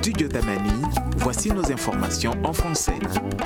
Studio Tamani, voici nos informations en français.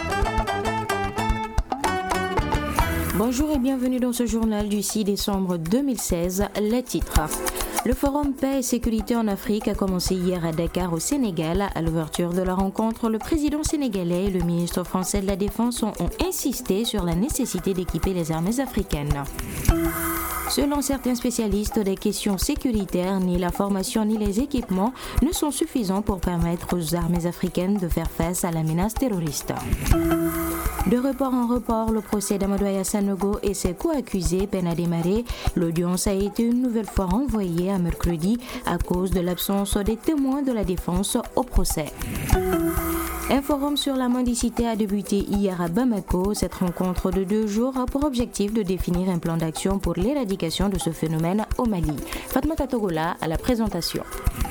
Bonjour et bienvenue dans ce journal du 6 décembre 2016. Les titres. Le forum Paix et Sécurité en Afrique a commencé hier à Dakar au Sénégal. À l'ouverture de la rencontre, le président sénégalais et le ministre français de la Défense ont insisté sur la nécessité d'équiper les armées africaines. Selon certains spécialistes des questions sécuritaires, ni la formation ni les équipements ne sont suffisants pour permettre aux armées africaines de faire face à la menace terroriste. De report en report, le procès d'Amadou Aya Sanogo et ses co-accusés peine à démarrer. L'audience a été une nouvelle fois renvoyée à mercredi à cause de l'absence des témoins de la défense au procès. Un forum sur la mendicité a débuté hier à Bamako. Cette rencontre de 2 jours a pour objectif de définir un plan d'action pour l'éradication de ce phénomène au Mali. Fatmata Togola à la présentation.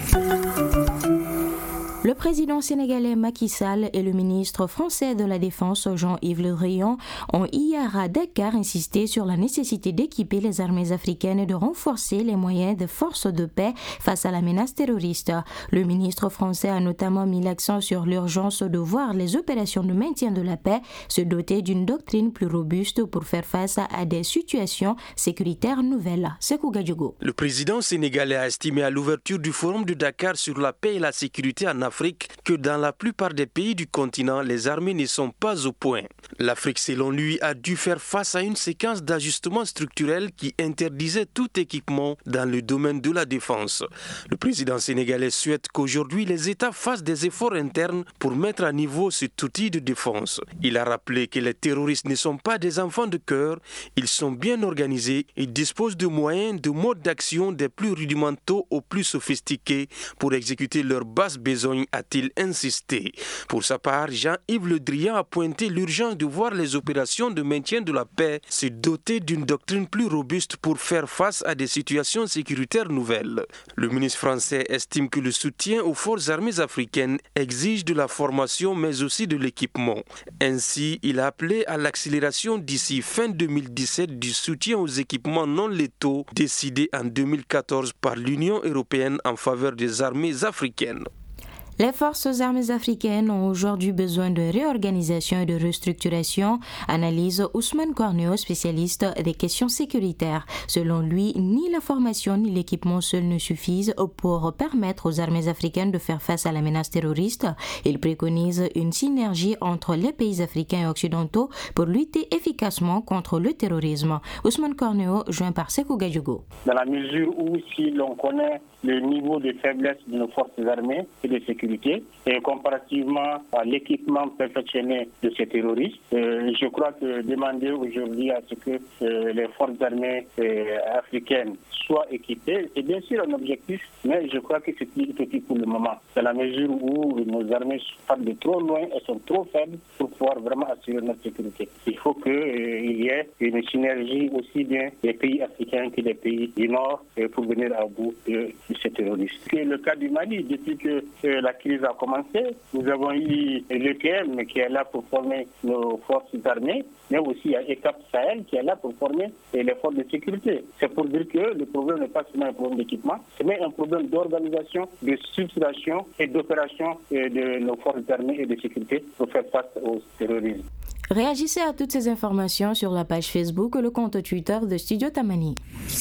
Le président sénégalais Macky Sall et le ministre français de la Défense Jean-Yves Le Drian ont hier à Dakar insisté sur la nécessité d'équiper les armées africaines et de renforcer les moyens des forces de paix face à la menace terroriste. Le ministre français a notamment mis l'accent sur l'urgence de voir les opérations de maintien de la paix se doter d'une doctrine plus robuste pour faire face à des situations sécuritaires nouvelles. Sekou Gadjogo. Le président sénégalais a estimé à l'ouverture du forum de Dakar sur la paix et la sécurité en Afrique que dans la plupart des pays du continent, les armées ne sont pas au point. L'Afrique, selon lui, a dû faire face à une séquence d'ajustements structurels qui interdisait tout équipement dans le domaine de la défense. Le président sénégalais souhaite qu'aujourd'hui les États fassent des efforts internes pour mettre à niveau cet outil de défense. Il a rappelé que les terroristes ne sont pas des enfants de cœur, ils sont bien organisés, ils disposent de moyens, de modes d'action des plus rudimentaux aux plus sophistiqués pour exécuter leurs basses besognes, a-t-il insisté. Pour sa part, Jean-Yves Le Drian a pointé l'urgence de voir les opérations de maintien de la paix se doter d'une doctrine plus robuste pour faire face à des situations sécuritaires nouvelles. Le ministre français estime que le soutien aux forces armées africaines exige de la formation mais aussi de l'équipement. Ainsi, il a appelé à l'accélération d'ici fin 2017 du soutien aux équipements non létaux décidé en 2014 par l'Union européenne en faveur des armées africaines. Les forces armées africaines ont aujourd'hui besoin de réorganisation et de restructuration, analyse Ousmane Corneo, spécialiste des questions sécuritaires. Selon lui, ni la formation ni l'équipement seuls ne suffisent pour permettre aux armées africaines de faire face à la menace terroriste. Il préconise une synergie entre les pays africains et occidentaux pour lutter efficacement contre le terrorisme. Ousmane Corneo, joint par Sekou Gadjogo. Dans la mesure où, si l'on connaît le niveau de faiblesse de nos forces armées et de sécurité, et comparativement à l'équipement perfectionné de ces terroristes, je crois que demander aujourd'hui à ce que les forces armées africaines soient équipées, c'est bien sûr un objectif, mais je crois que c'est petit pour le moment. Dans la mesure où nos armées partent de trop loin et sont trop faibles pour pouvoir vraiment assurer notre sécurité. Il faut qu'il y ait une synergie aussi bien des pays africains que des pays du Nord pour venir à bout de ces terroristes. C'est le cas du Mali. Depuis que la crise a commencé, nous avons eu l'EPM qui est là pour former nos forces armées, mais aussi il y a ECAP Sahel qui est là pour former les forces de sécurité. C'est pour dire que le problème n'est pas seulement un problème d'équipement, mais un problème d'organisation, de structuration et d'opération de nos forces armées et de sécurité pour faire face au terrorisme. Réagissez à toutes ces informations sur la page Facebook et le compte Twitter de Studio Tamani.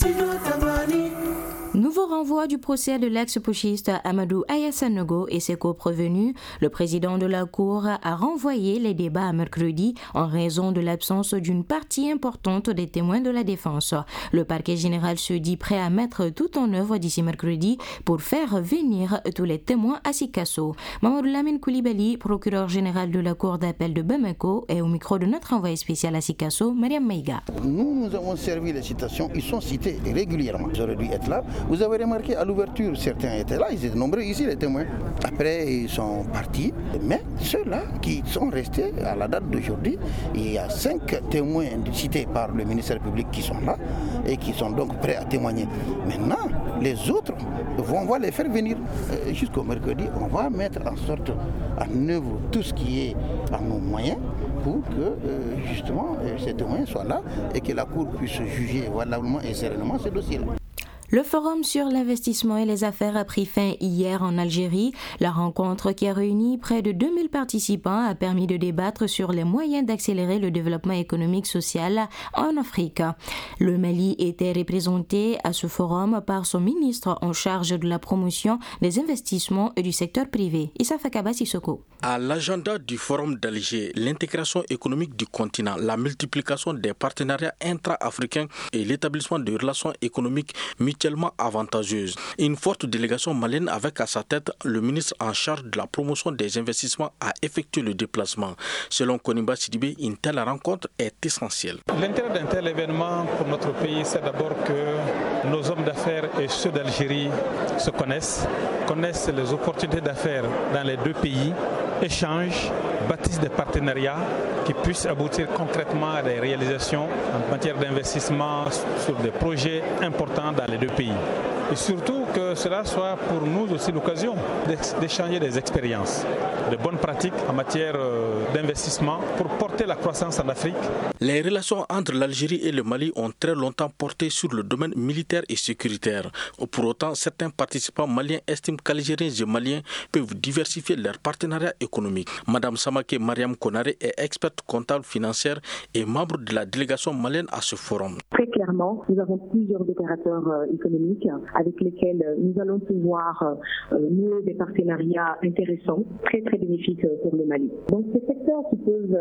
Nouveau renvoi du procès de l'ex-putschiste Amadou Aya Sanogo et ses co-prévenus. Le président de la Cour a renvoyé les débats à mercredi en raison de l'absence d'une partie importante des témoins de la défense. Le parquet général se dit prêt à mettre tout en œuvre d'ici mercredi pour faire venir tous les témoins à Sikasso. Mamadou Lamine Koulibaly, procureur général de la Cour d'appel de Bamako, est au micro de notre envoyé spécial à Sikasso, Mariam Maïga. Nous avons servi les citations, ils sont cités régulièrement. J'aurais dû être là. Vous avez remarqué à l'ouverture, certains étaient là, ils étaient nombreux ici les témoins. Après, ils sont partis. Mais ceux-là qui sont restés à la date d'aujourd'hui, il y a 5 témoins cités par le ministère public qui sont là et qui sont donc prêts à témoigner. Maintenant, les autres, on va les faire venir jusqu'au mercredi. On va mettre en sorte en œuvre tout ce qui est à nos moyens pour que justement ces témoins soient là et que la Cour puisse juger valablement et sereinement ce dossier-là. Le forum sur l'investissement et les affaires a pris fin hier en Algérie. La rencontre qui a réuni près de 2000 participants a permis de débattre sur les moyens d'accélérer le développement économique social en Afrique. Le Mali était représenté à ce forum par son ministre en charge de la promotion des investissements et du secteur privé, Issa Fakaba Sissoko. À l'agenda du forum d'Alger, l'intégration économique du continent, la multiplication des partenariats intra-africains et l'établissement de relations économiques mutuellement avantageuses. Une forte délégation malienne avec à sa tête le ministre en charge de la promotion des investissements a effectué le déplacement. Selon Koniba Sidibé, une telle rencontre est essentielle. L'intérêt d'un tel événement pour notre pays, c'est d'abord que nos hommes d'affaires et ceux d'Algérie se connaissent les opportunités d'affaires dans les deux pays, échangent, bâtissent des partenariats qui puissent aboutir concrètement à des réalisations en matière d'investissement sur des projets importants dans les deux pays. Et surtout que cela soit pour nous aussi l'occasion d'échanger des expériences, de bonnes pratiques en matière d'investissement pour porter la croissance en Afrique. Les relations entre l'Algérie et le Mali ont très longtemps porté sur le domaine militaire et sécuritaire. Pour autant, certains participants maliens estiment qu'Algériens et Maliens peuvent diversifier leurs partenariats économiques. Madame Samake Mariam Konaré est experte comptable financière et membre de la délégation malienne à ce forum. Très clairement, nous avons plusieurs opérateurs économiques avec lesquels nous allons pouvoir nouer des partenariats intéressants, très très bénéfiques pour le Mali. Donc ces secteurs qui peuvent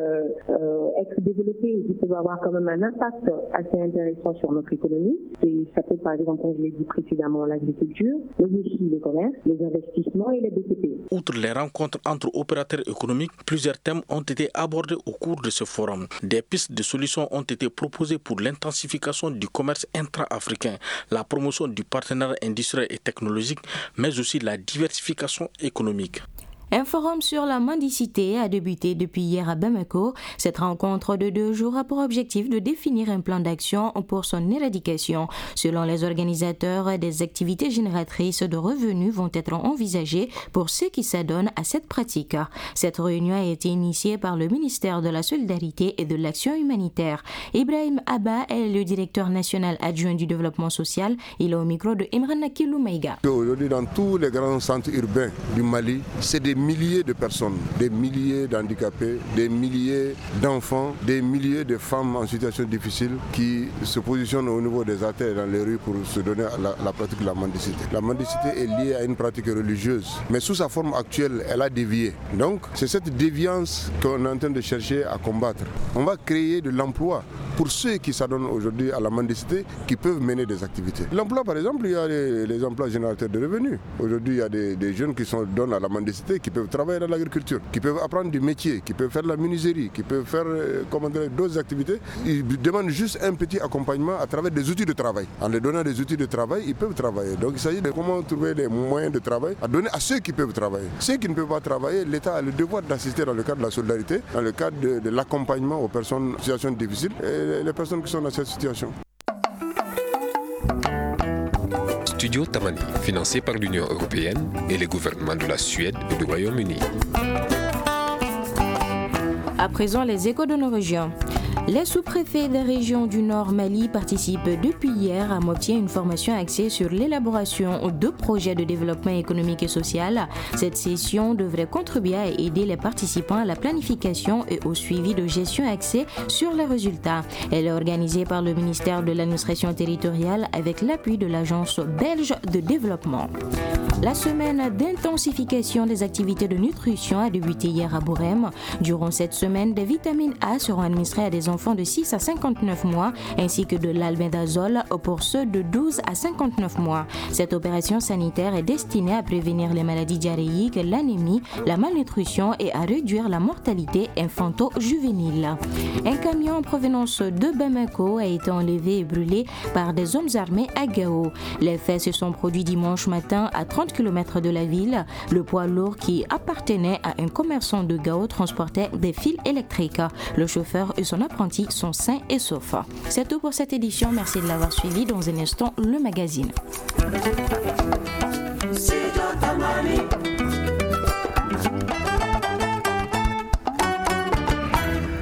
être développés et qui peuvent avoir quand même un impact assez intéressant sur notre économie, ça peut par exemple, comme je l'ai dit précédemment, l'agriculture, mais aussi le commerce, les investissements et les BTP. Outre les rencontres entre opérateurs économiques, plusieurs thèmes ont été abordés au cours de ce forum. Des pistes de solutions ont été proposées pour l'intensification du commerce intra-africain, la promotion du partenariat industriel et technologique, mais aussi la diversification économique. Un forum sur la mendicité a débuté depuis hier à Bamako. Cette rencontre de 2 jours a pour objectif de définir un plan d'action pour son éradication. Selon les organisateurs, des activités génératrices de revenus vont être envisagées pour ceux qui s'adonnent à cette pratique. Cette réunion a été initiée par le ministère de la Solidarité et de l'Action humanitaire. Ibrahim Abba est le directeur national adjoint du développement social. Il est au micro de Imran Nakilou Maïga. Aujourd'hui, dans tous les grands centres urbains du Mali, c'est des milliers de personnes, des milliers d'handicapés, des milliers d'enfants, des milliers de femmes en situation difficile qui se positionnent au niveau des artères dans les rues pour se donner à la pratique de la mendicité. La mendicité est liée à une pratique religieuse, mais sous sa forme actuelle, elle a dévié. Donc, c'est cette déviance qu'on est en train de chercher à combattre. On va créer de l'emploi pour ceux qui s'adonnent aujourd'hui à la mendicité, qui peuvent mener des activités. L'emploi, par exemple, il y a les emplois générateurs de revenus. Aujourd'hui, il y a des jeunes qui se donnent à la mendicité, qui peuvent travailler dans l'agriculture, qui peuvent apprendre du métier, qui peuvent faire de la menuiserie, qui peuvent faire d'autres activités. Ils demandent juste un petit accompagnement à travers des outils de travail. En leur donnant des outils de travail, ils peuvent travailler. Donc il s'agit de comment trouver des moyens de travail à donner à ceux qui peuvent travailler. Ceux qui ne peuvent pas travailler, l'État a le devoir d'assister dans le cadre de la solidarité, dans le cadre de l'accompagnement aux personnes en situation difficile et les personnes qui sont dans cette situation. Studio Tamani, financé par l'Union européenne et les gouvernements de la Suède et du Royaume-Uni. À présent, les échos de nos régions. Les sous-préfets des régions du Nord Mali participent depuis hier à Mopti une formation axée sur l'élaboration de projets de développement économique et social. Cette session devrait contribuer à aider les participants à la planification et au suivi de gestion axée sur les résultats. Elle est organisée par le ministère de l'administration territoriale avec l'appui de l'Agence belge de développement. La semaine d'intensification des activités de nutrition a débuté hier à Bourem. Durant cette semaine, des vitamines A seront administrées à des enfants de 6 à 59 mois ainsi que de l'albendazole pour ceux de 12 à 59 mois. Cette opération sanitaire est destinée à prévenir les maladies diarrhéiques, l'anémie, la malnutrition et à réduire la mortalité infanto-juvénile. Un camion en provenance de Bamako a été enlevé et brûlé par des hommes armés à Gao. Les faits se sont produits dimanche matin à 30 km de la ville. Le poids lourd qui appartenait à un commerçant de Gao transportait des fils électriques. Le chauffeur et son apprenti sont sains et saufs. C'est tout pour cette édition. Merci de l'avoir suivi. Dans un instant, le magazine.